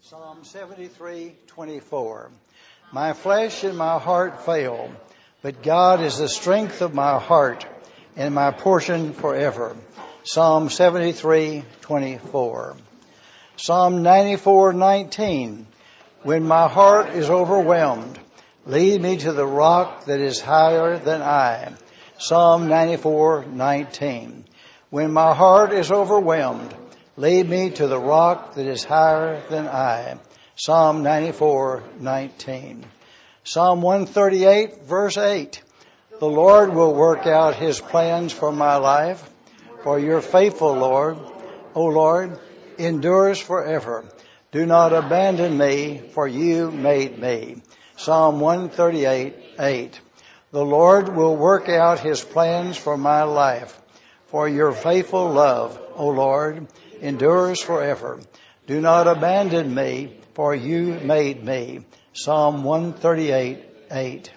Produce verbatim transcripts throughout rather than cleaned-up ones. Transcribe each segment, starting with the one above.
Psalm seventy-three twenty-four. My flesh and my heart fail, but God is the strength of my heart and my portion forever. Psalm seventy-three twenty-four. Psalm ninety-four nineteen. When my heart is overwhelmed, lead me to the rock that is higher than I. Psalm ninety-four nineteen. When my heart is overwhelmed, lead me to the rock that is higher than I. Psalm ninety-four nineteen. Psalm one thirty-eight verse eight. The Lord will work out his plans for my life, for your faithful, Lord, O Lord, endures forever. Do not abandon me, for you made me. Psalm one thirty-eight eight. The Lord will work out his plans for my life, for your faithful love, O Lord, endures forever. Do not abandon me, for you made me. Psalm one thirty-eight eight.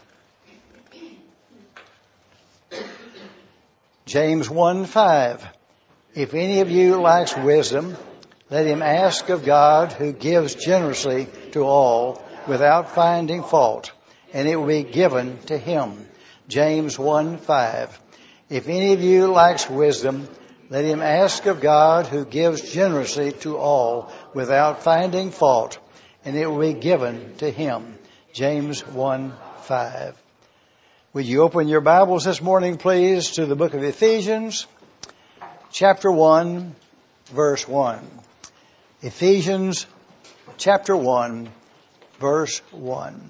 James one five. If any of you lacks wisdom, let him ask of God, who gives generously to all without finding fault, and it will be given to him. James one five. If any of you lacks wisdom, let him ask of God, who gives generously to all without finding fault, and it will be given to him. James one five. Would you open your Bibles this morning, please, to the book of Ephesians, chapter one, verse one. Ephesians, chapter one, verse one.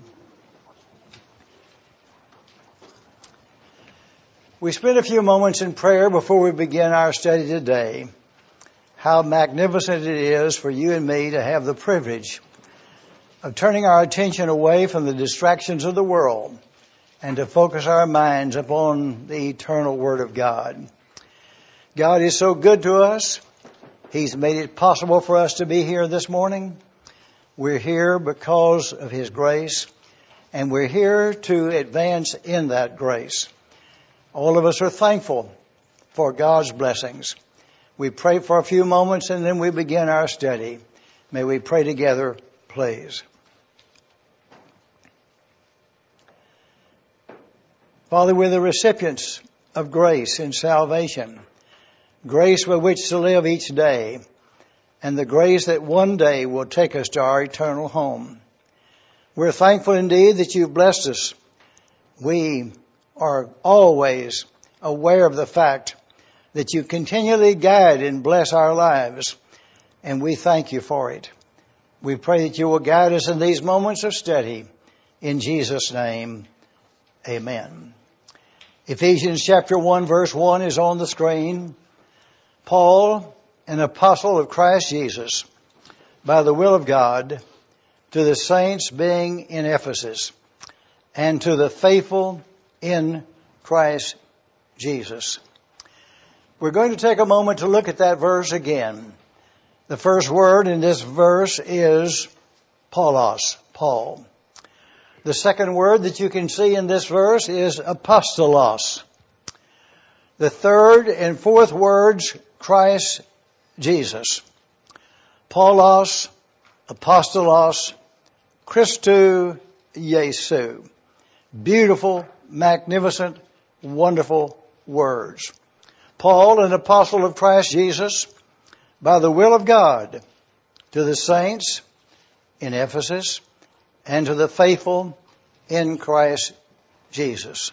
We spent a few moments in prayer before we begin our study today. How magnificent it is for you and me to have the privilege of turning our attention away from the distractions of the world and to focus our minds upon the eternal Word of God. God is so good to us. He's made it possible for us to be here this morning. We're here because of His grace, and we're here to advance in that grace. All of us are thankful for God's blessings. We pray for a few moments and then we begin our study. May we pray together, please. Father, we're the recipients of grace and salvation, grace with which to live each day, and the grace that one day will take us to our eternal home. We're thankful indeed that you've blessed us. We are always aware of the fact that you continually guide and bless our lives, and we thank you for it. We pray that you will guide us in these moments of study. In Jesus' name, amen. Ephesians chapter one verse one is on the screen. Paul, an apostle of Christ Jesus, by the will of God, to the saints being in Ephesus, and to the faithful in Christ Jesus. We're going to take a moment to look at that verse again. The first word in this verse is Paulos, Paul. The second word that you can see in this verse is apostolos. The third and fourth words, Christ Jesus. Paulos, apostolos, Christou Jesu. Beautiful, magnificent, wonderful words. Paul, an apostle of Christ Jesus, by the will of God, to the saints in Ephesus and to the faithful in Christ Jesus.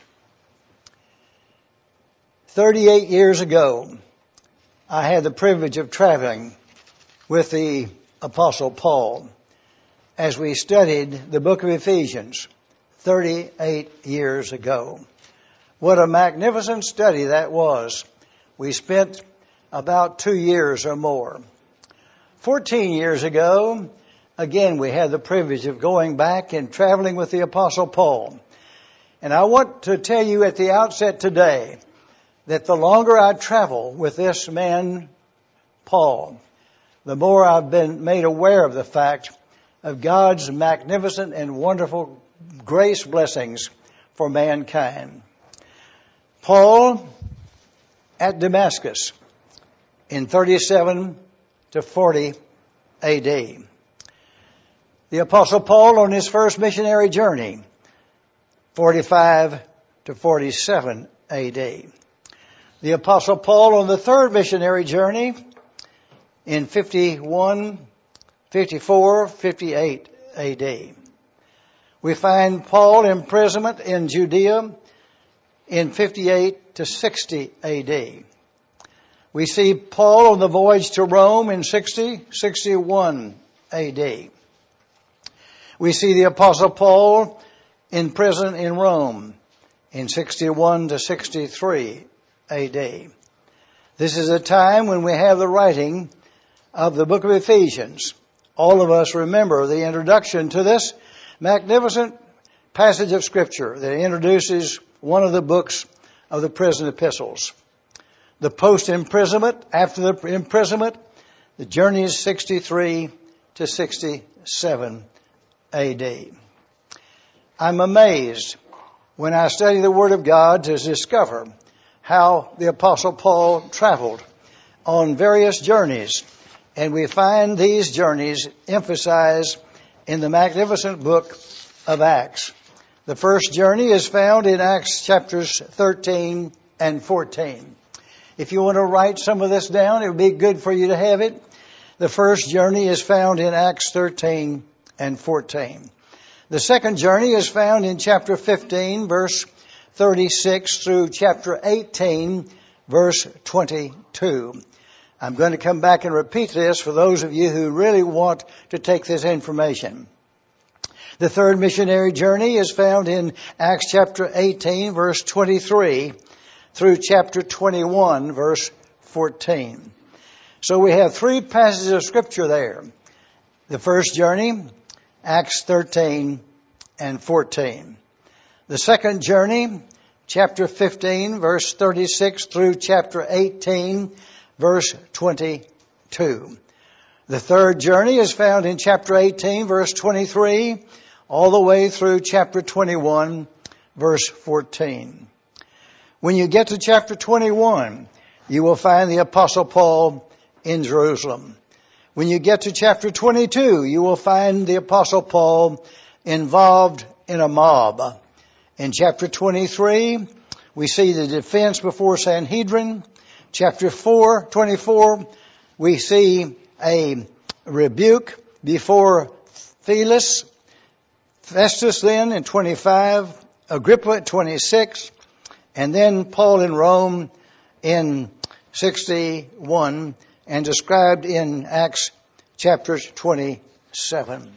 Thirty-eight years ago, I had the privilege of traveling with the apostle Paul as we studied the book of Ephesians. thirty-eight years ago. What a magnificent study that was. We spent about two years or more. Fourteen years ago, again, we had the privilege of going back and traveling with the Apostle Paul. And I want to tell you at the outset today that the longer I travel with this man, Paul, the more I've been made aware of the fact of God's magnificent and wonderful grace blessings for mankind. Paul at Damascus in thirty-seven to forty A D. The Apostle Paul on his first missionary journey, forty-five to forty-seven A D. The Apostle Paul on the third missionary journey in fifty-one, fifty-four, fifty-eight A D. We find Paul imprisonment in Judea in fifty-eight to sixty A D. We see Paul on the voyage to Rome in sixty, sixty-one A D. We see the Apostle Paul in prison in Rome in sixty-one to sixty-three A D. This is a time when we have the writing of the book of Ephesians. All of us remember the introduction to this magnificent passage of Scripture that introduces one of the books of the prison epistles. The post-imprisonment, after the imprisonment, the journey is sixty-three to sixty-seven A D. I'm amazed when I study the Word of God to discover how the Apostle Paul traveled on various journeys. And we find these journeys emphasized in the magnificent book of Acts. The first journey is found in Acts chapters thirteen and fourteen. If you want to write some of this down, it would be good for you to have it. The first journey is found in Acts thirteen and fourteen. The second journey is found in chapter fifteen, verse thirty-six through chapter eighteen, verse twenty-two. I'm going to come back and repeat this for those of you who really want to take this information. The third missionary journey is found in Acts chapter eighteen, verse twenty-three through chapter twenty-one, verse fourteen. So we have three passages of Scripture there. The first journey, Acts thirteen and fourteen. The second journey, chapter fifteen, verse thirty-six through chapter eighteen, verse twenty-two. The third journey is found in chapter eighteen, verse twenty-three, all the way through chapter twenty-one, verse fourteen. When you get to chapter twenty-one, you will find the Apostle Paul in Jerusalem. When you get to chapter twenty-two, you will find the Apostle Paul involved in a mob. In chapter twenty-three, we see the defense before Sanhedrin. Chapter four, twenty-four, we see a rebuke before Felix. Festus then in twenty-five, Agrippa at twenty-six, and then Paul in Rome in sixty-one, and described in Acts chapter twenty-seven.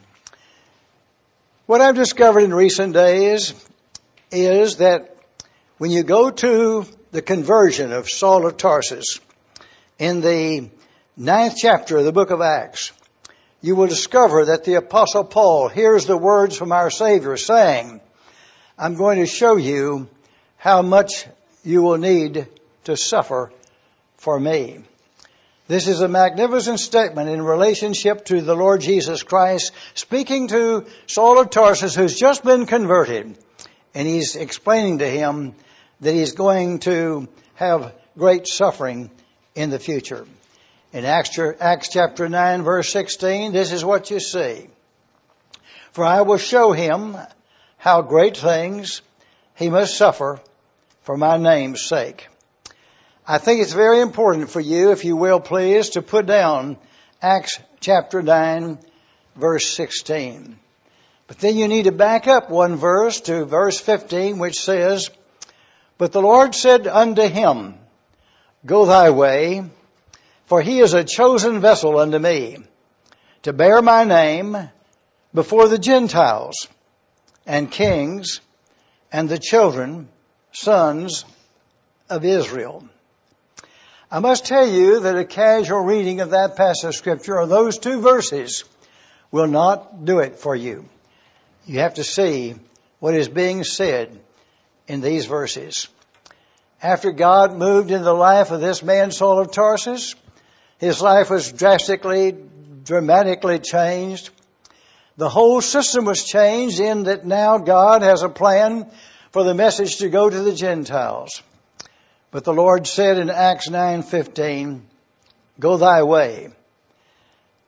What I've discovered in recent days is that when you go to the conversion of Saul of Tarsus in the ninth chapter of the book of Acts, you will discover that the Apostle Paul hears the words from our Savior saying, I'm going to show you how much you will need to suffer for me. This is a magnificent statement in relationship to the Lord Jesus Christ, speaking to Saul of Tarsus, who's just been converted. And he's explaining to him that he's going to have great suffering in the future. In Acts, Acts chapter nine, verse sixteen, this is what you see. For I will show him how great things he must suffer for my name's sake. I think it's very important for you, if you will please, to put down Acts chapter nine, verse sixteen. But then you need to back up one verse to verse fifteen, which says, But the Lord said unto him, Go thy way, for he is a chosen vessel unto me, to bear my name before the Gentiles and kings and the children, sons of Israel. I must tell you that a casual reading of that passage of Scripture, or those two verses, will not do it for you. You have to see what is being said in these verses. After God moved in the life of this man, Saul of Tarsus, his life was drastically, dramatically changed. The whole system was changed in that now God has a plan for the message to go to the Gentiles. But the Lord said in Acts nine fifteen, Go thy way.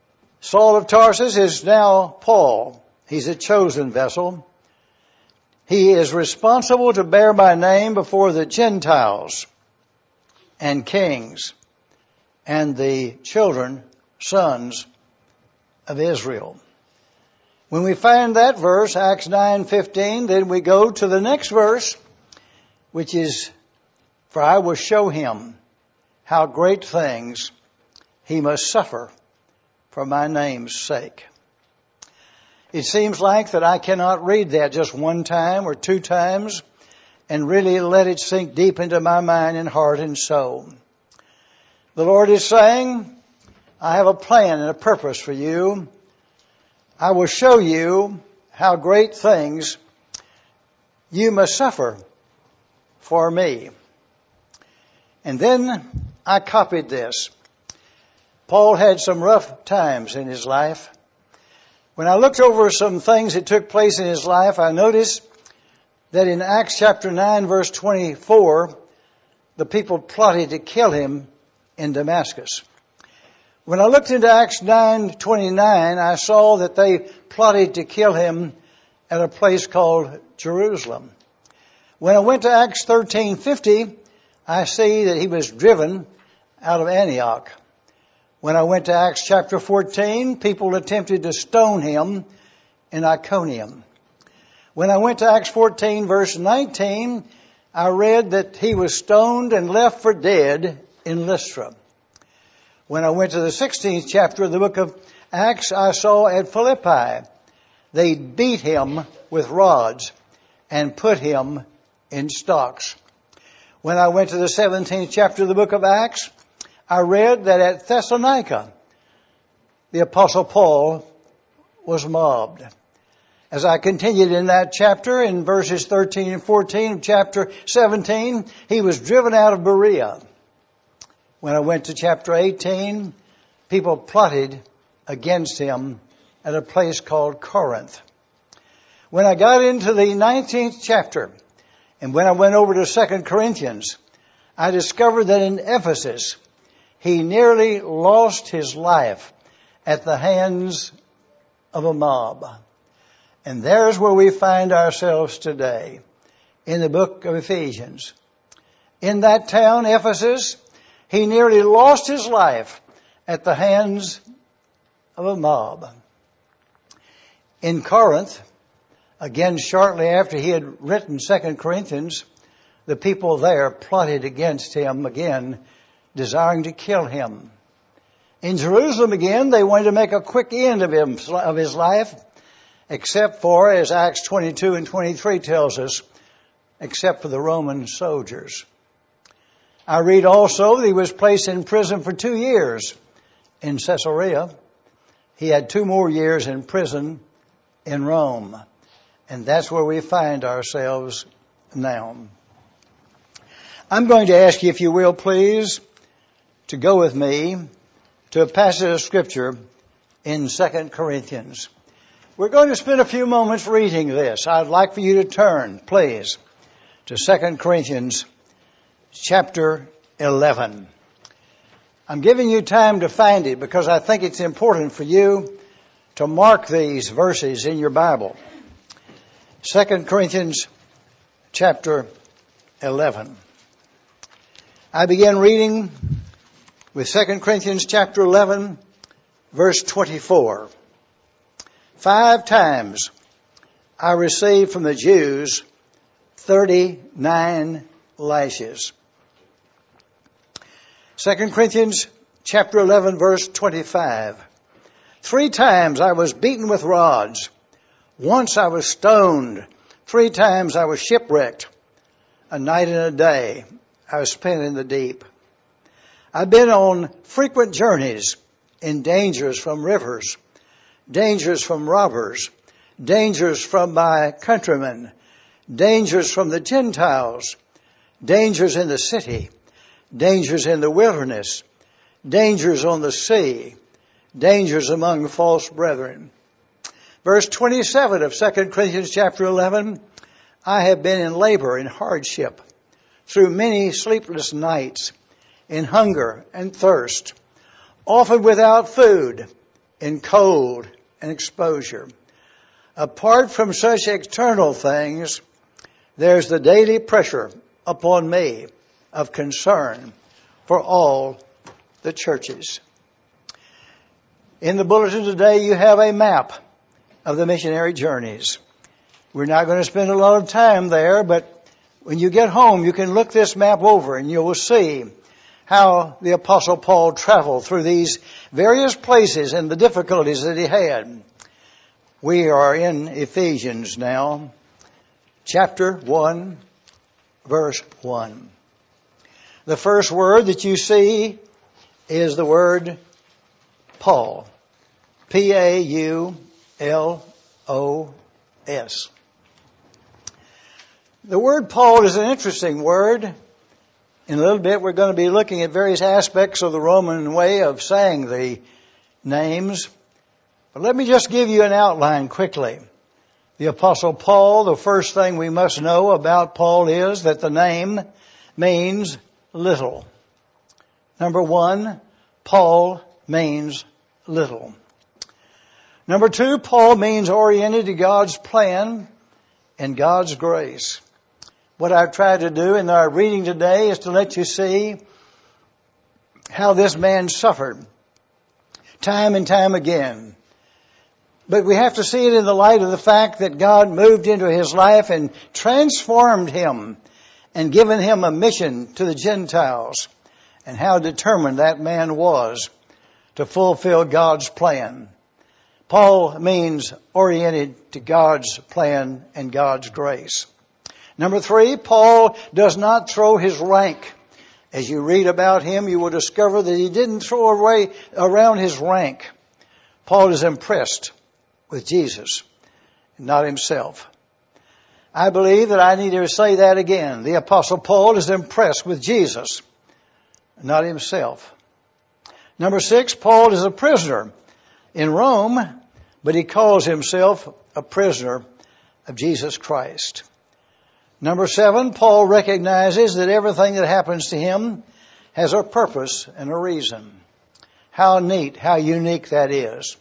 Saul of Tarsus is now Paul. He's a chosen vessel. He is responsible to bear my name before the Gentiles and kings and the children, sons of Israel. When we find that verse, Acts nine fifteen, then we go to the next verse, which is, for I will show him how great things he must suffer for my name's sake. It seems like that I cannot read that just one time or two times and really let it sink deep into my mind and heart and soul. The Lord is saying, I have a plan and a purpose for you. I will show you how great things you must suffer for me. And then I copied this. Paul had some rough times in his life. When I looked over some things that took place in his life, I noticed that in Acts chapter nine, verse twenty-four, the people plotted to kill him in Damascus. When I looked into Acts nine twenty-nine, I saw that they plotted to kill him at a place called Jerusalem. When I went to Acts thirteen fifty, I see that he was driven out of Antioch. When I went to Acts chapter fourteen, people attempted to stone him in Iconium. When I went to Acts fourteen verse nineteen, I read that he was stoned and left for dead in Lystra. When I went to the sixteenth chapter of the book of Acts, I saw at Philippi, they beat him with rods and put him in stocks. When I went to the seventeenth chapter of the book of Acts, I read that at Thessalonica, the Apostle Paul was mobbed. As I continued in that chapter, in verses thirteen and fourteen of chapter seventeen, he was driven out of Berea. When I went to chapter eighteen, people plotted against him at a place called Corinth. When I got into the nineteenth chapter, and when I went over to Second Corinthians, I discovered that in Ephesus, he nearly lost his life at the hands of a mob. And there's where we find ourselves today, in the book of Ephesians. In that town, Ephesus, he nearly lost his life at the hands of a mob. In Corinth, again shortly after he had written Second Corinthians, the people there plotted against him again, desiring to kill him. In Jerusalem again, they wanted to make a quick end of him, of his life, except for, as Acts twenty-two and twenty-three tells us, except for the Roman soldiers. I read also that he was placed in prison for two years in Caesarea. He had two more years in prison in Rome. And that's where we find ourselves now. I'm going to ask you, if you will, please, to go with me to a passage of Scripture in Second Corinthians. We're going to spend a few moments reading this. I'd like for you to turn, please, to Second Corinthians chapter eleven. I'm giving you time to find it because I think it's important for you to mark these verses in your Bible. Second Corinthians chapter eleven. I began reading with Second Corinthians chapter eleven, verse twenty-four. Five times I received from the Jews thirty-nine lashes. Second Corinthians chapter eleven, verse twenty-five. Three times I was beaten with rods. Once I was stoned. Three times I was shipwrecked. A night and a day I was spent in the deep. I've been on frequent journeys in dangers from rivers, dangers from robbers, dangers from my countrymen, dangers from the Gentiles, dangers in the city, dangers in the wilderness, dangers on the sea, dangers among false brethren. Verse twenty-seven of Second Corinthians chapter eleven, I have been in labor and hardship through many sleepless nights, in hunger and thirst, often without food in cold and exposure. Apart from such external things, there's the daily pressure upon me of concern for all the churches. In the bulletin today, you have a map of the missionary journeys. We're not going to spend a lot of time there, but when you get home, you can look this map over and you will see how the Apostle Paul traveled through these various places and the difficulties that he had. We are in Ephesians now, chapter one, verse one. The first word that you see is the word Paul. P A U L O S. The word Paul is an interesting word. In a little bit, we're going to be looking at various aspects of the Roman way of saying the names. But let me just give you an outline quickly. The Apostle Paul, the first thing we must know about Paul is that the name means little. Number one, Paul means little. Number two, Paul means oriented to God's plan and God's grace. What I've tried to do in our reading today is to let you see how this man suffered time and time again. But we have to see it in the light of the fact that God moved into his life and transformed him and given him a mission to the Gentiles, and how determined that man was to fulfill God's plan. Paul means oriented to God's plan and God's grace. Number three, Paul does not throw his rank. As you read about him, you will discover that he didn't throw away around his rank. Paul is impressed with Jesus, not himself. I believe that I need to say that again. The Apostle Paul is impressed with Jesus, not himself. Number six, Paul is a prisoner in Rome, but he calls himself a prisoner of Jesus Christ. Number seven, Paul recognizes that everything that happens to him has a purpose and a reason. How neat, how unique that is.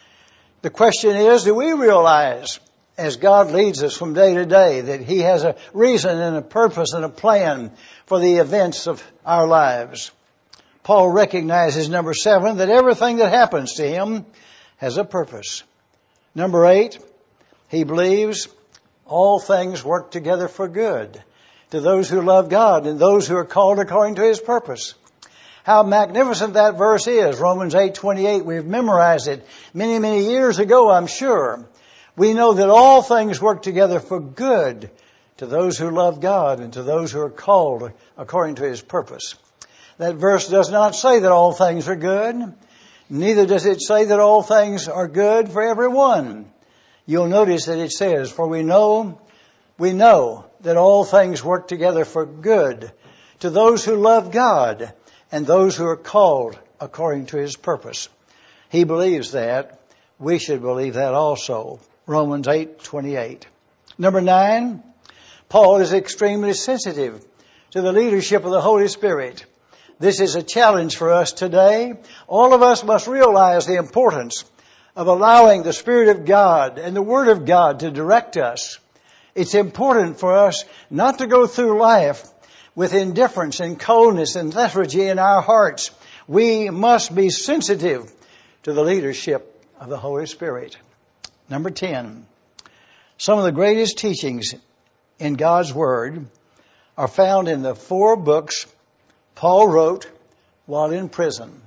The question is, do we realize, as God leads us from day to day, that he has a reason and a purpose and a plan for the events of our lives? Paul recognizes, number seven, that everything that happens to him has a purpose. Number eight, he believes all things work together for good to those who love God and those who are called according to his purpose. How magnificent that verse is, Romans eight twenty-eight. We've memorized it many, many years ago, I'm sure. We know that all things work together for good to those who love God and to those who are called according to his purpose. That verse does not say that all things are good. Neither does it say that all things are good for everyone. You'll notice that it says, for we know, we know that all things work together for good to those who love God and those who are called according to his purpose. He believes that. We should believe that also. Romans eight twenty-eight. Number nine, Paul is extremely sensitive to the leadership of the Holy Spirit. This is a challenge for us today. All of us must realize the importance of allowing the Spirit of God and the Word of God to direct us. It's important for us not to go through life with indifference and coldness and lethargy in our hearts. We must be sensitive to the leadership of the Holy Spirit. Number ten, some of the greatest teachings in God's Word are found in the four books Paul wrote while in prison.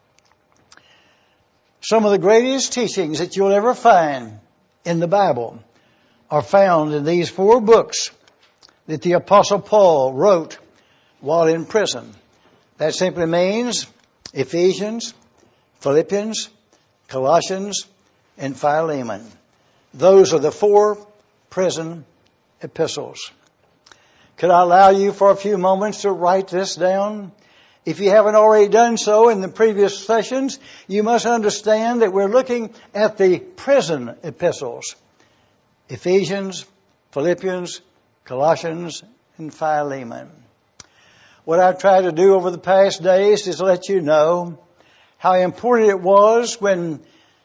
Some of the greatest teachings that you'll ever find in the Bible are found in these four books that the Apostle Paul wrote while in prison. That simply means Ephesians, Philippians, Colossians, and Philemon. Those are the four prison epistles. Could I allow you for a few moments to write this down? If you haven't already done so in the previous sessions, you must understand that we're looking at the prison epistles. Ephesians, Philippians, Colossians, and Philemon. What I've tried to do over the past days is to let you know how important it was when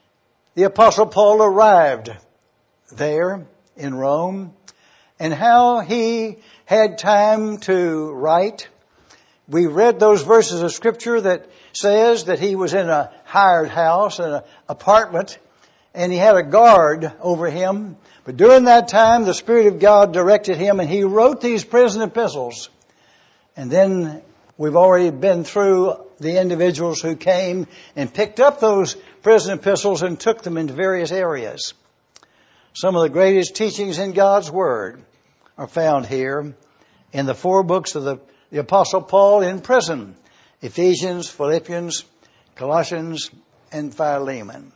the Apostle Paul arrived there in Rome and how he had time to write. We read those verses of Scripture that says that he was in a hired house, an apartment, and he had a guard over him. But during that time, the Spirit of God directed him, and he wrote these prison epistles. And then we've already been through the individuals who came and picked up those prison epistles and took them into various areas. Some of the greatest teachings in God's Word are found here in the four books of the, the Apostle Paul in prison: Ephesians, Philippians, Colossians, and Philemon.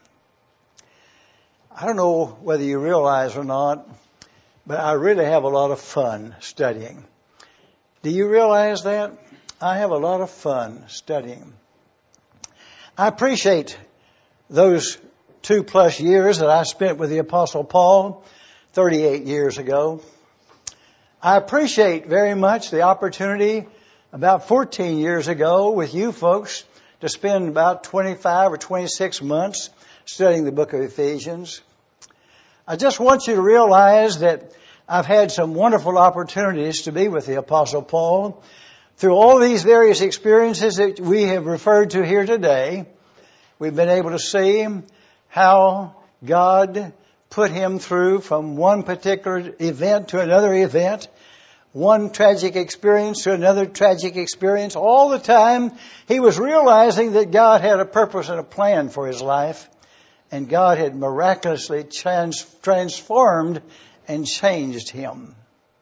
I don't know whether you realize or not, but I really have a lot of fun studying. Do you realize that? I have a lot of fun studying. I appreciate those two plus years that I spent with the Apostle Paul thirty-eight years ago. I appreciate very much the opportunity about fourteen years ago with you folks to spend about twenty-five or twenty-six months studying the book of Ephesians. I just want you to realize that I've had some wonderful opportunities to be with the Apostle Paul through all these various experiences that we have referred to here today. We've been able to see how God put him through from one particular event to another event, one tragic experience to another tragic experience. All the time he was realizing that God had a purpose and a plan for his life, and God had miraculously trans- transformed and changed him.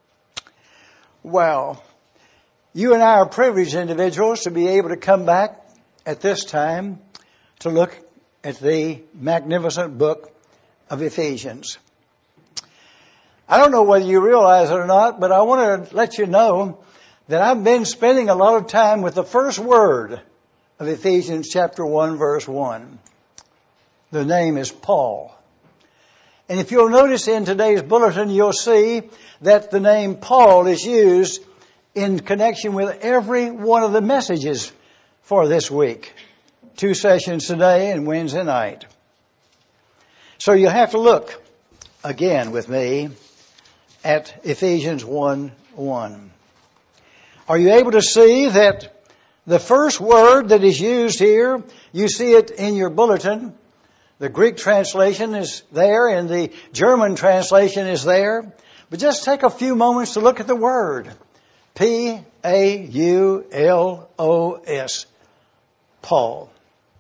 Well, you and I are privileged individuals to be able to come back at this time to look at the magnificent book of Ephesians. I don't know whether you realize it or not, but I want to let you know that I've been spending a lot of time with the first word of Ephesians chapter one, verse one. The name is Paul. And if you'll notice in today's bulletin, you'll see that the name Paul is used in connection with every one of the messages for this week. Two sessions today and Wednesday night. So you'll have to look again with me at Ephesians one one. Are you able to see that the first word that is used here, you see it in your bulletin. The Greek translation is there and the German translation is there. But just take a few moments to look at the word. P A U L O S. Paul.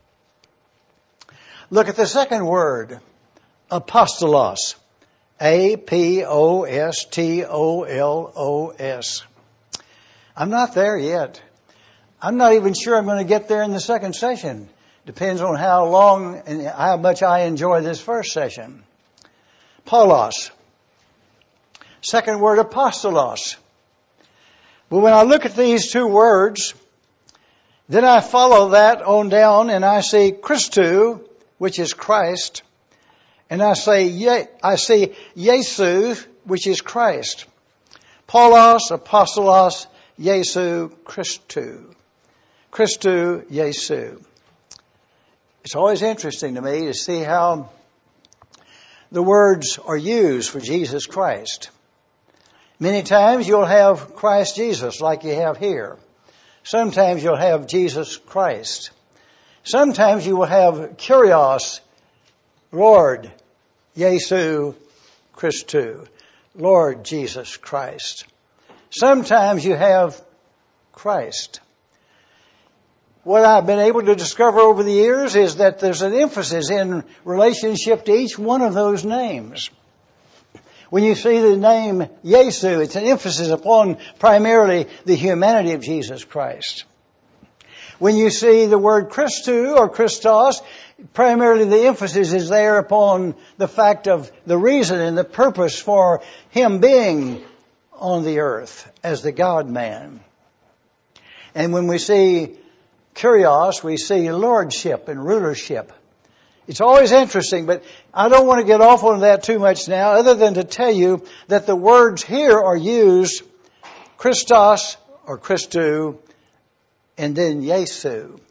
Look at the second word. Apostolos. A P O S T O L O S. I'm not there yet. I'm not even sure I'm going to get there in the second session. Depends on how long and how much I enjoy this first session. Paulos. Second word, apostolos. But when I look at these two words, then I follow that on down and I see Christou, which is Christ. And I say, I see Yesu, which is Christ. Paulos, apostolos, Yesu, Christou. Christou, Yesu. It's always interesting to me to see how the words are used for Jesus Christ. Many times you'll have Christ Jesus like you have here. Sometimes you'll have Jesus Christ. Sometimes you will have Kyrios, Lord, Yesu, Christou, Lord Jesus Christ. Sometimes you have Christ. What I've been able to discover over the years is that there's an emphasis in relationship to each one of those names. When you see the name Yesu, it's an emphasis upon primarily the humanity of Jesus Christ. When you see the word Christou or Christos, primarily the emphasis is there upon the fact of the reason and the purpose for Him being on the earth as the God-man. And when we see Kyrios, we see lordship and rulership. It's always interesting, but I don't want to get off on that too much now, other than to tell you that the words here are used, Christos or Christou, and then Yesu.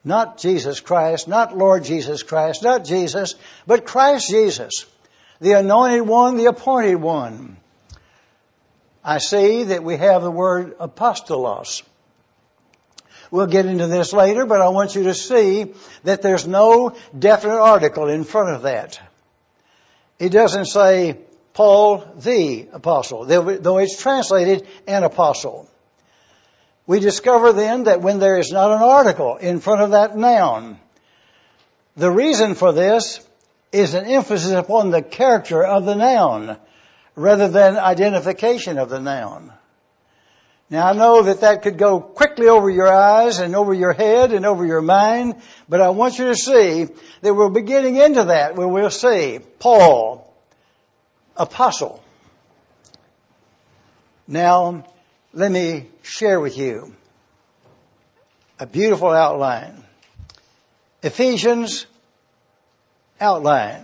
Not Jesus Christ, not Lord Jesus Christ, not Jesus, but Christ Jesus, the anointed one, the appointed one. I see that we have the word apostolos. We'll get into this later, but I want you to see that there's no definite article in front of that. It doesn't say Paul the apostle, though it's translated an apostle. We discover then that when there is not an article in front of that noun, the reason for this is an emphasis upon the character of the noun rather than identification of the noun. Now I know that that could go quickly over your eyes and over your head and over your mind, but I want you to see that we'll be getting into that where we'll see Paul, apostle. Now, let me share with you a beautiful outline. Ephesians outline.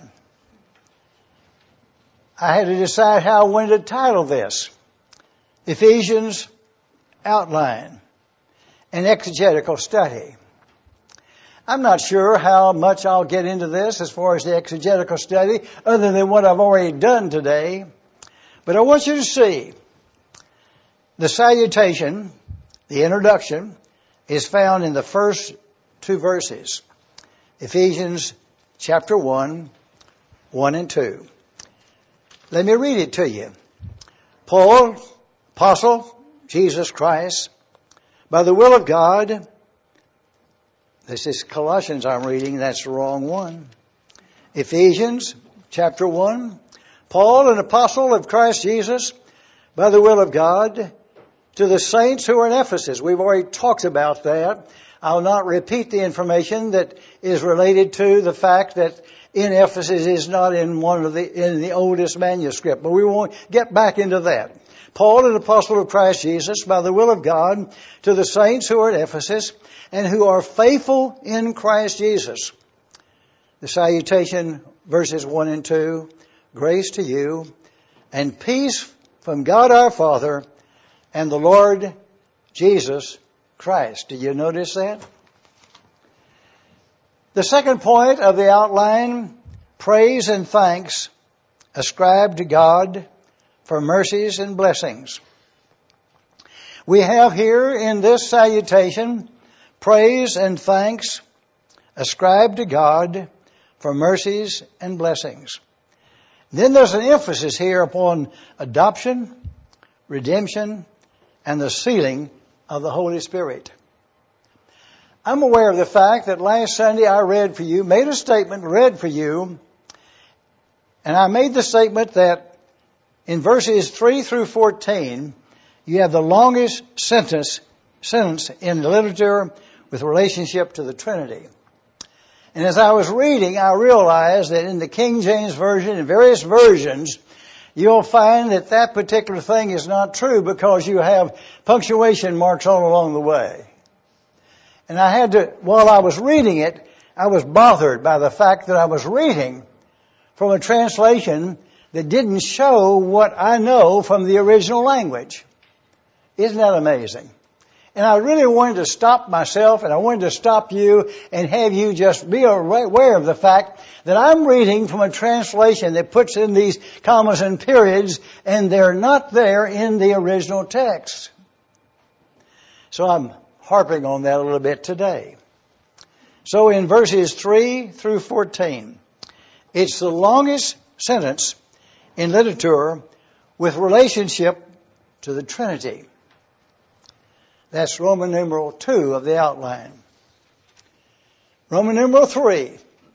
I had to decide how I wanted to title this. Ephesians outline. An exegetical study. I'm not sure how much I'll get into this as far as the exegetical study, other than what I've already done today. But I want you to see the salutation, the introduction, is found in the first two verses. Ephesians chapter one, one and two. Let me read it to you. Paul, apostle, Jesus Christ, by the will of God. This is Colossians I'm reading, that's the wrong one. Ephesians chapter one. Paul, an apostle of Christ Jesus, by the will of God, to the saints who are in Ephesus. We've already talked about that. I'll not repeat the information that is related to the fact that in Ephesus is not in one of the, in the oldest manuscript, but we won't get back into that. Paul, an apostle of Christ Jesus, by the will of God, to the saints who are at Ephesus and who are faithful in Christ Jesus. The salutation, verses one and two, grace to you and peace from God our Father and the Lord Jesus Christ. Do you notice that? The second point of the outline, praise and thanks ascribed to God for mercies and blessings. We have here in this salutation, praise and thanks ascribed to God for mercies and blessings. Then there's an emphasis here upon adoption, redemption, and the sealing of the Holy Spirit. I'm aware of the fact that last Sunday I read for you, made a statement, read for you, and I made the statement that in verses three through fourteen, you have the longest sentence, sentence in the literature with relationship to the Trinity. And as I was reading, I realized that in the King James Version and various versions, you'll find that that particular thing is not true because you have punctuation marks all along the way. And I had to, while I was reading it, I was bothered by the fact that I was reading from a translation that didn't show what I know from the original language. Isn't that amazing? And I really wanted to stop myself and I wanted to stop you and have you just be aware of the fact that I'm reading from a translation that puts in these commas and periods and they're not there in the original text. So I'm harping on that a little bit today. So in verses three through fourteen, it's the longest sentence in literature with relationship to the Trinity. That's Roman numeral two of the outline. Roman numeral three.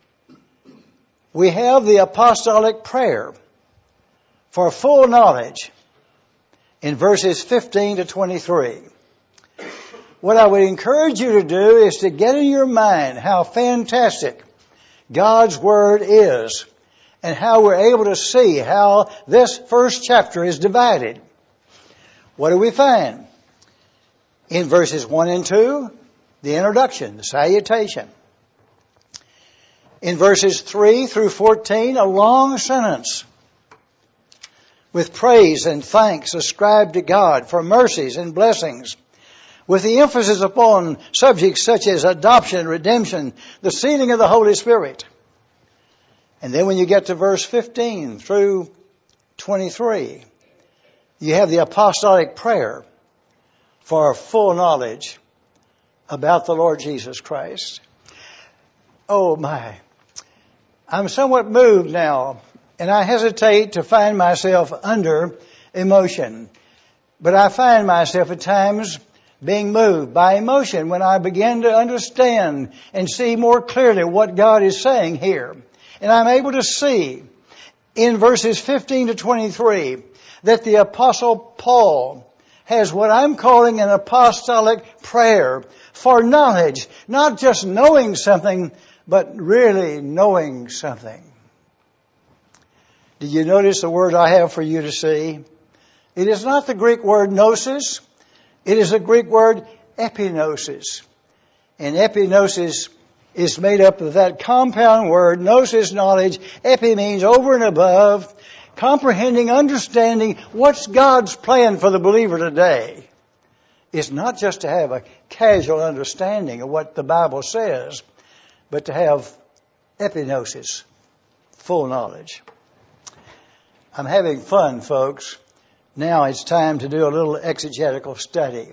We have the apostolic prayer for full knowledge in verses fifteen to twenty-three. What I would encourage you to do is to get in your mind how fantastic God's Word is and how we're able to see how this first chapter is divided. What do we find? In verses one and two, the introduction, the salutation. In verses three through fourteen, a long sentence with praise and thanks ascribed to God for mercies and blessings. with the emphasis upon subjects such as adoption, redemption, the sealing of the Holy Spirit. And then when you get to verse fifteen through twenty-three, you have the apostolic prayer for full knowledge about the Lord Jesus Christ. Oh my. I'm somewhat moved now, and I hesitate to find myself under emotion. But I find myself at times being moved by emotion when I begin to understand and see more clearly what God is saying here. And I'm able to see in verses fifteen to twenty-three that the Apostle Paul has what I'm calling an apostolic prayer for knowledge, not just knowing something, but really knowing something. Did you notice the word I have for you to see? It is not the Greek word gnosis. It is the Greek word epignosis. And epignosis is made up of that compound word, gnosis, knowledge. Epi means over and above, comprehending, understanding what's God's plan for the believer today. It's not just to have a casual understanding of what the Bible says, but to have epignosis, full knowledge. I'm having fun, folks. Now it's time to do a little exegetical study.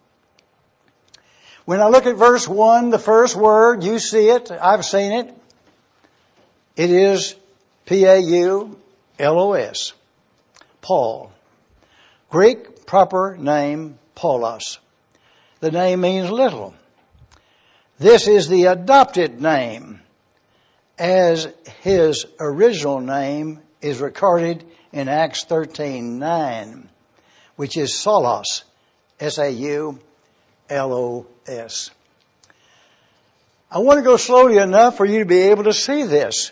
When I look at verse one, the first word, you see it, I've seen it. It is P A U L O S, Paul. Greek proper name, Paulos. The name means little. This is the adopted name, as his original name is recorded in Acts thirteen nine, which is Saulos, S A U L O S. I want to go slowly enough for you to be able to see this.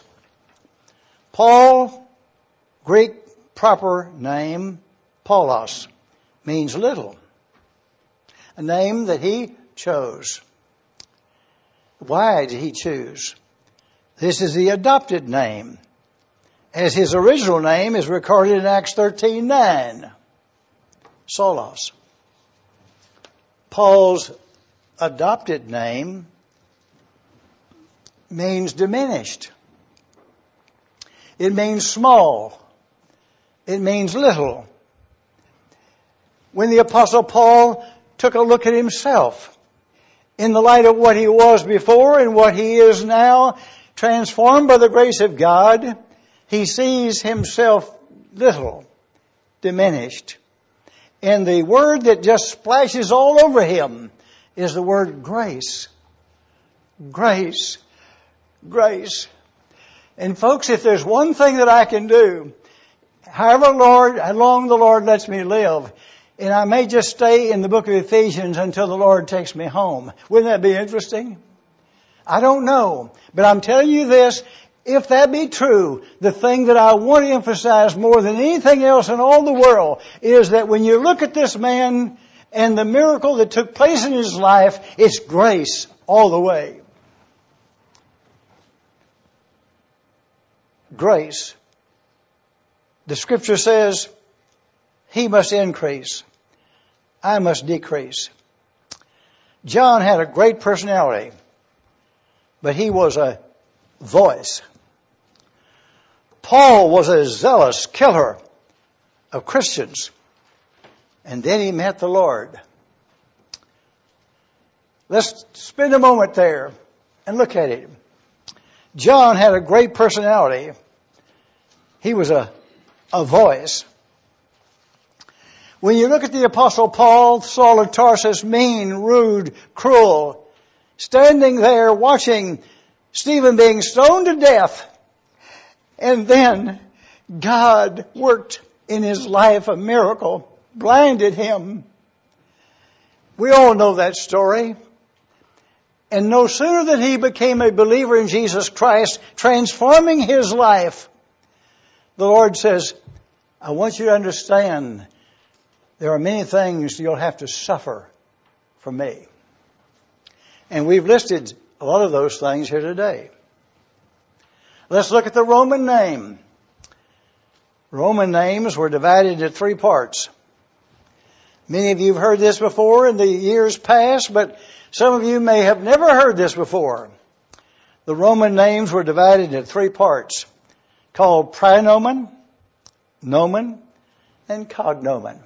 Paul, Greek proper name, Paulos, means little. A name that he chose. Why did he choose? This is the adopted name, as his original name is recorded in Acts thirteen nine. Saulos. Paul's adopted name means diminished. It means small. It means little. When the Apostle Paul took a look at himself in the light of what he was before and what he is now, transformed by the grace of God, he sees himself little, diminished. And the word that just splashes all over him is the word grace. Grace. Grace. And folks, if there's one thing that I can do, however Lord, how long the Lord lets me live, and I may just stay in the book of Ephesians until the Lord takes me home. Wouldn't that be interesting? I don't know. But I'm telling you this, if that be true, the thing that I want to emphasize more than anything else in all the world is that when you look at this man and the miracle that took place in his life, it's grace all the way. Grace. The scripture says, he must increase, I must decrease. John had a great personality, but he was a voice. Paul was a zealous killer of Christians. And then he met the Lord. Let's spend a moment there and look at it. John had a great personality. He was a, a voice. When you look at the Apostle Paul, Saul of Tarsus, mean, rude, cruel, standing there watching Stephen being stoned to death, and then God worked in his life a miracle, blinded him. We all know that story. And no sooner than he became a believer in Jesus Christ, transforming his life, the Lord says, I want you to understand there are many things you'll have to suffer for me. And we've listed a lot of those things here today. Let's look at the Roman name. Roman names were divided into three parts. Many of you have heard this before in the years past, but some of you may have never heard this before. The Roman names were divided into three parts, called praenomen, nomen, and cognomen.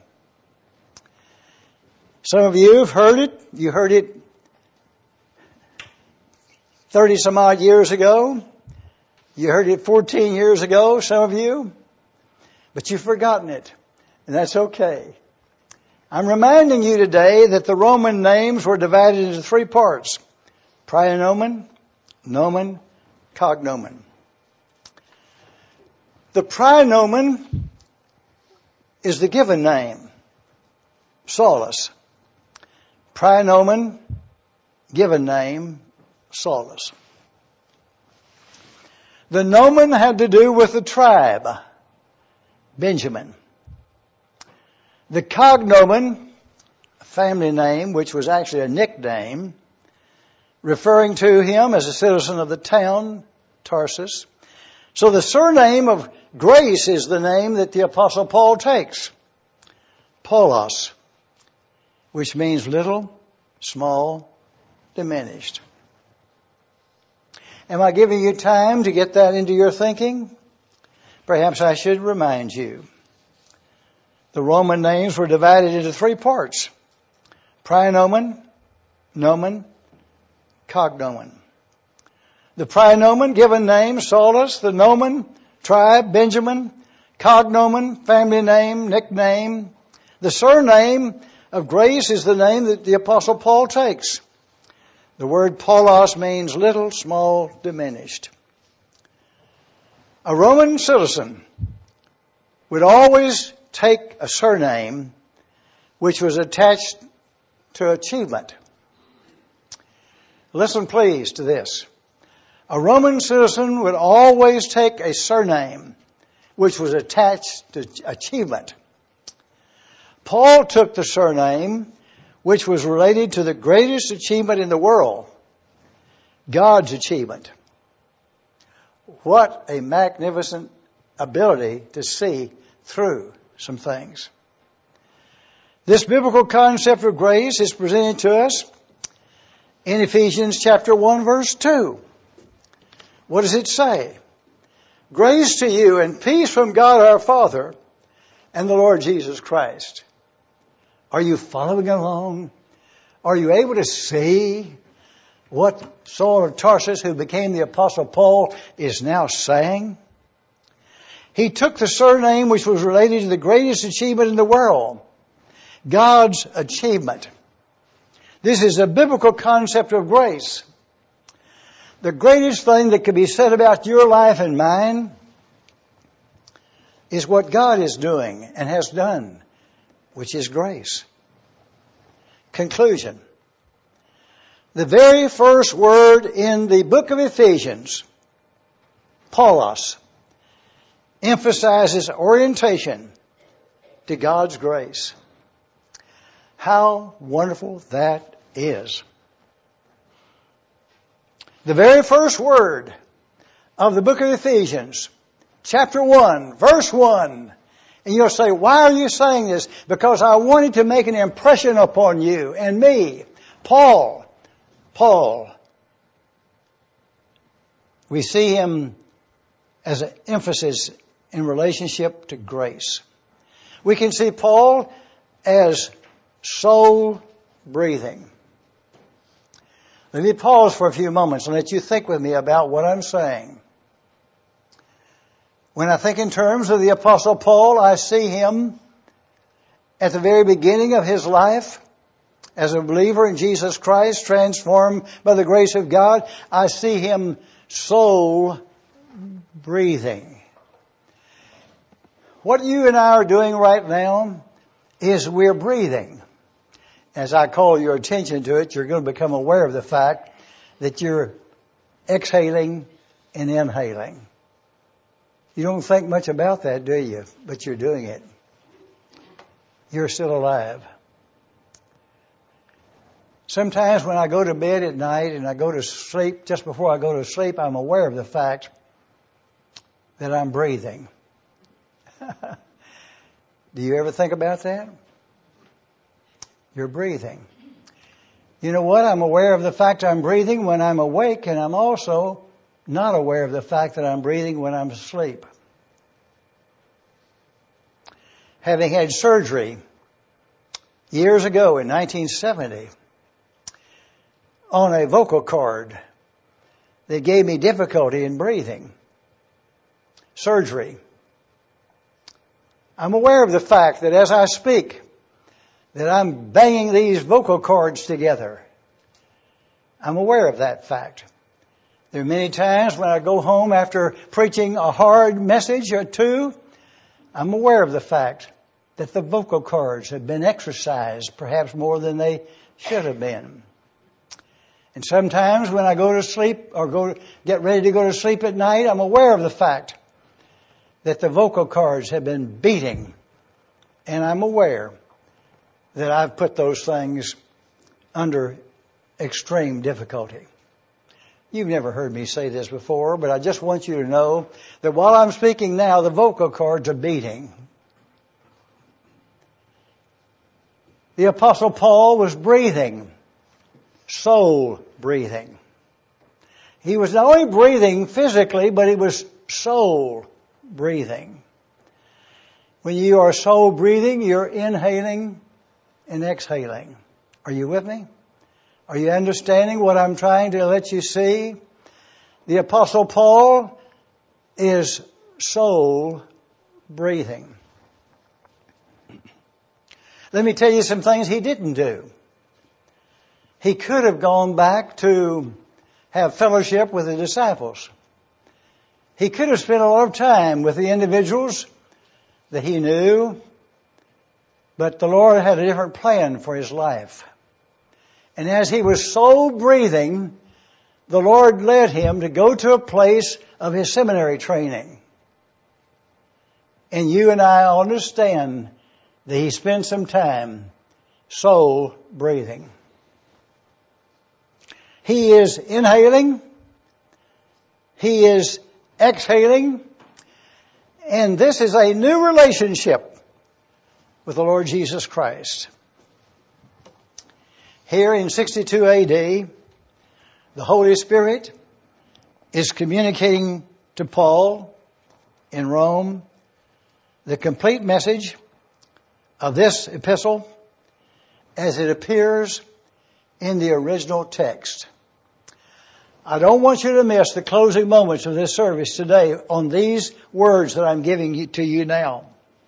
Some of you have heard it. You heard it thirty some odd years ago. You heard it fourteen years ago, some of you. But you've forgotten it. And that's okay. I'm reminding you today that the Roman names were divided into three parts. Praenomen, nomen, cognomen. The praenomen is the given name, Saulus. Praenomen, given name, Saulus. The nomen had to do with the tribe, Benjamin. The cognomen, a family name, which was actually a nickname, referring to him as a citizen of the town, Tarsus. So the surname of Grace is the name that the Apostle Paul takes. Paulos, which means little, small, diminished. Am I giving you time to get that into your thinking? Perhaps I should remind you. The Roman names were divided into three parts. Praenomen, nomen, cognomen. The praenomen, given name, Saulus. The nomen, tribe, Benjamin. Cognomen, family name, nickname. The surname of Grace is the name that the Apostle Paul takes. The word Paulos means little, small, diminished. A Roman citizen would always take a surname which was attached to achievement. Listen please to this. A Roman citizen would always take a surname which was attached to achievement. Paul took the surname which was related to the greatest achievement in the world, God's achievement. What a magnificent ability to see through some things. This biblical concept of grace is presented to us in Ephesians chapter one, verse two. What does it say? Grace to you and peace from God our Father and the Lord Jesus Christ. Are you following along? Are you able to see what Saul of Tarsus, who became the Apostle Paul, is now saying? He took the surname which was related to the greatest achievement in the world, God's achievement. This is a biblical concept of grace. The greatest thing that could be said about your life and mine is what God is doing and has done, which is grace. Conclusion. The very first word in the book of Ephesians, Paulos, emphasizes orientation to God's grace. How wonderful that is. The very first word of the book of Ephesians, chapter one, verse one. And you'll say, why are you saying this? Because I wanted to make an impression upon you and me. Paul. Paul. We see him as an emphasis in relationship to grace. We can see Paul as soul breathing. Let me pause for a few moments and let you think with me about what I'm saying. When I think in terms of the Apostle Paul, I see him at the very beginning of his life as a believer in Jesus Christ, transformed by the grace of God. I see him soul breathing. What you and I are doing right now is we're breathing. As I call your attention to it, you're going to become aware of the fact that you're exhaling and inhaling. You don't think much about that, do you? But you're doing it. You're still alive. Sometimes when I go to bed at night and I go to sleep, just before I go to sleep, I'm aware of the fact that I'm breathing. Do you ever think about that? You're breathing. You know what? I'm aware of the fact I'm breathing when I'm awake, and I'm also not aware of the fact that I'm breathing when I'm asleep. Having had surgery years ago in nineteen seventy on a vocal cord that gave me difficulty in breathing. Surgery. I'm aware of the fact that as I speak, that I'm banging these vocal cords together. I'm aware of that fact. There are many times when I go home after preaching a hard message or two, I'm aware of the fact that the vocal cords have been exercised perhaps more than they should have been. And sometimes when I go to sleep or go get ready to go to sleep at night, I'm aware of the fact that the vocal cords have been beating. And I'm aware that I've put those things under extreme difficulty. You've never heard me say this before, but I just want you to know that while I'm speaking now, the vocal cords are beating. The Apostle Paul was breathing, soul breathing. He was not only breathing physically, but he was soul breathing. When you are soul breathing, you're inhaling and exhaling. Are you with me? Are you understanding what I'm trying to let you see? The Apostle Paul is soul breathing. Let me tell you some things he didn't do. He could have gone back to have fellowship with the disciples. He could have spent a lot of time with the individuals that he knew, but the Lord had a different plan for his life. And as he was soul breathing, the Lord led him to go to a place of his seminary training. And you and I understand that he spent some time soul breathing. He is inhaling. He is exhaling. And this is a new relationship with the Lord Jesus Christ. Here in sixty-two A D, the Holy Spirit is communicating to Paul in Rome the complete message of this epistle as it appears in the original text. I don't want you to miss the closing moments of this service today on these words that I'm giving to you now.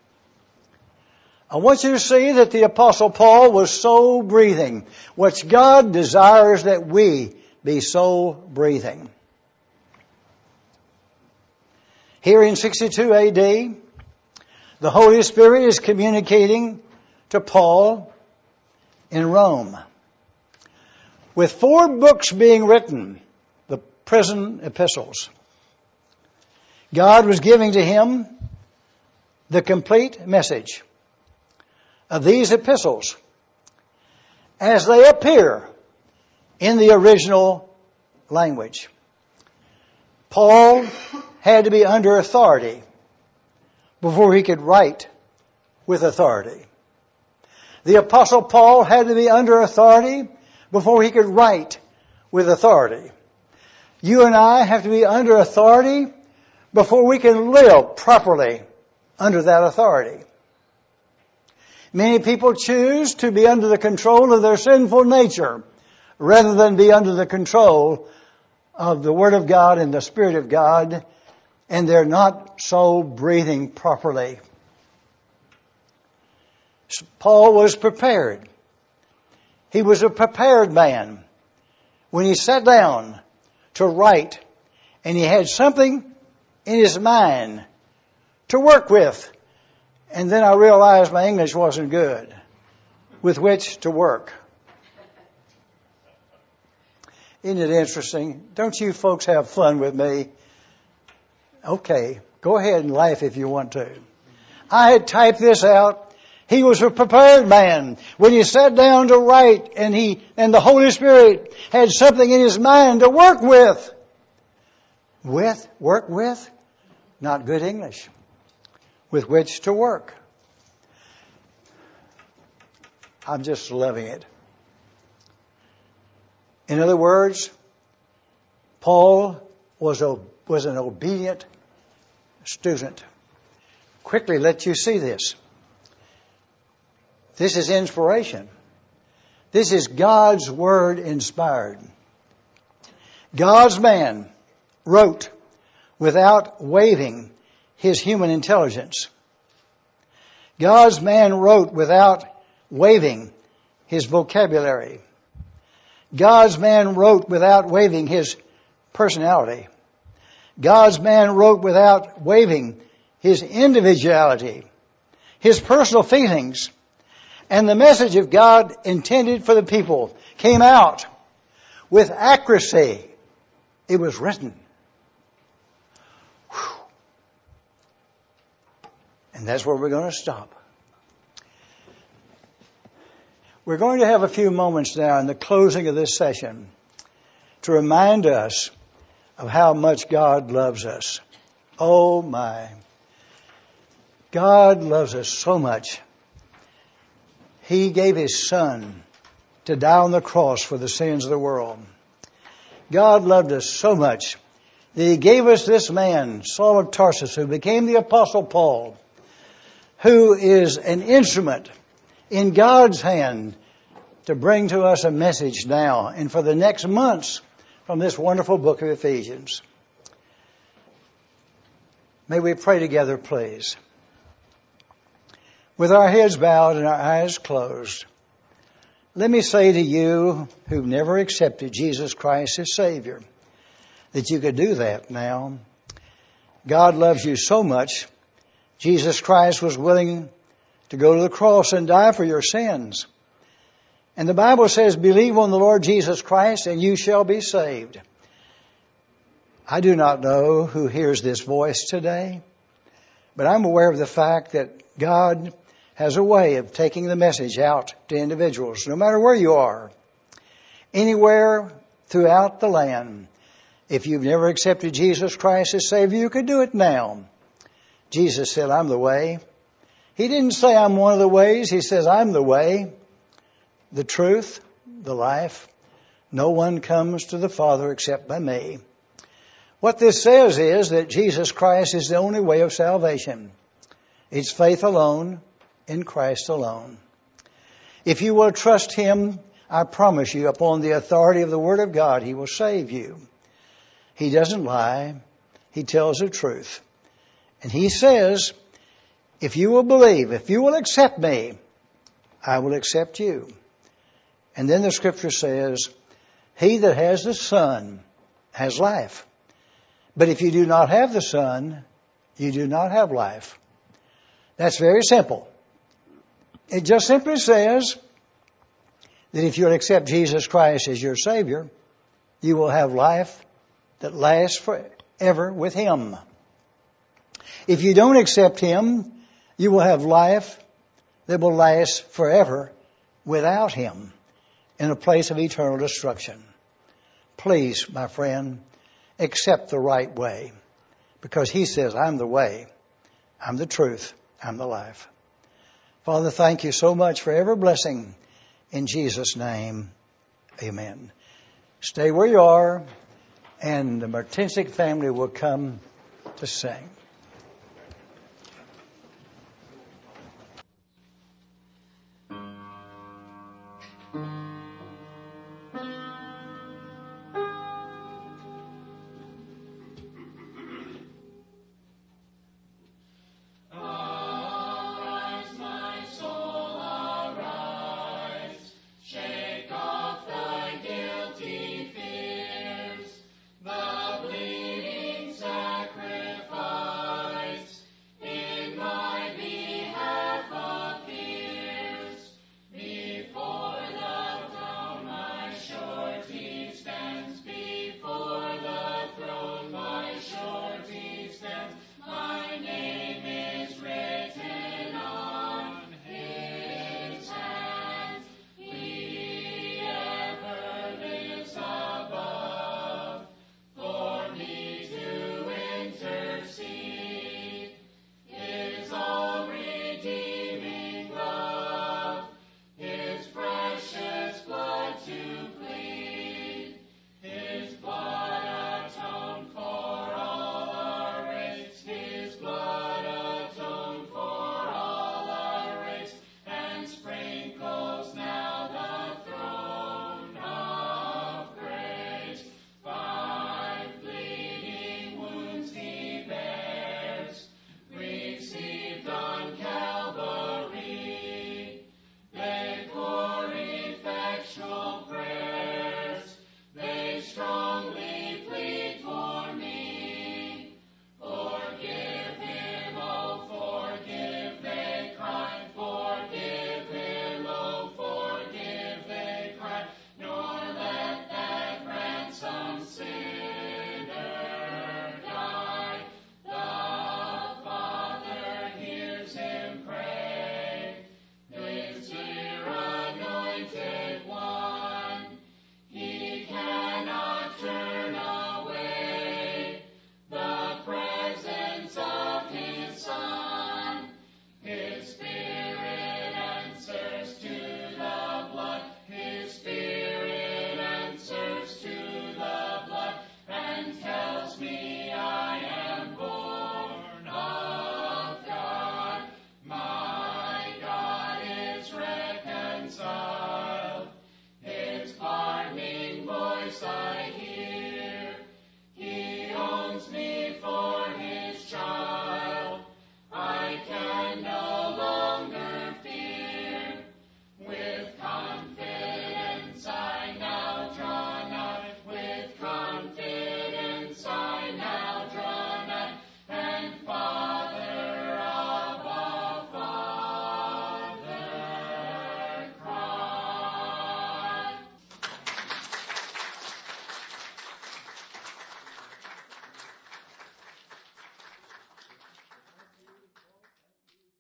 I want you to see that the Apostle Paul was soul breathing, which God desires that we be soul breathing. Here in sixty-two A D, the Holy Spirit is communicating to Paul in Rome. With four books being written, the prison epistles, God was giving to him the complete message of these epistles as they appear in the original language. Paul had to be under authority before he could write with authority. The Apostle Paul had to be under authority before he could write with authority. You and I have to be under authority before we can live properly under that authority. Many people choose to be under the control of their sinful nature rather than be under the control of the Word of God and the Spirit of God, and they're not soul breathing properly. Paul was prepared. He was a prepared man when he sat down to write, and he had something in his mind to work with. And then I realized my English wasn't good with which to work. Isn't it interesting? Don't you folks have fun with me? Okay, go ahead and laugh if you want to. I had typed this out. He was a prepared man when he sat down to write, and he and the Holy Spirit had something in his mind to work with. With? Work with? Not good English. With which to work. I'm just loving it. In other words, Paul was, a, was an obedient student. Quickly let you see this. This is inspiration. This is God's Word inspired. God's man wrote without waiving his human intelligence. God's man wrote without waiving his vocabulary. God's man wrote without waiving his personality. God's man wrote without waiving his individuality, his personal feelings. And the message of God intended for the people came out with accuracy. It was written. Whew. And that's where we're going to stop. We're going to have a few moments now in the closing of this session to remind us of how much God loves us. Oh my. God loves us so much. He gave His Son to die on the cross for the sins of the world. God loved us so much that He gave us this man, Saul of Tarsus, who became the Apostle Paul, who is an instrument in God's hand to bring to us a message now and for the next months from this wonderful book of Ephesians. May we pray together, please. With our heads bowed and our eyes closed, let me say to you who've never accepted Jesus Christ as Savior, that you could do that now. God loves you so much. Jesus Christ was willing to go to the cross and die for your sins. And the Bible says, believe on the Lord Jesus Christ and you shall be saved. I do not know who hears this voice today, but I'm aware of the fact that God has a way of taking the message out to individuals, no matter where you are, anywhere throughout the land. If you've never accepted Jesus Christ as Savior, you could do it now. Jesus said, I'm the way. He didn't say I'm one of the ways. He says, I'm the way, the truth, the life. No one comes to the Father except by me. What this says is that Jesus Christ is the only way of salvation. It's faith alone, in Christ alone. If you will trust Him, I promise you, upon the authority of the Word of God, He will save you. He doesn't lie. He tells the truth. And He says, if you will believe, if you will accept me, I will accept you. And then the Scripture says, he that has the Son has life. But if you do not have the Son, you do not have life. That's very simple. It just simply says that if you'll accept Jesus Christ as your Savior, you will have life that lasts forever with Him. If you don't accept Him, you will have life that will last forever without Him in a place of eternal destruction. Please, my friend, accept the right way, because He says, I'm the way, I'm the truth, I'm the life. Father, thank you so much for every blessing. In Jesus' name, amen. Stay where you are, and the Martinsic family will come to sing.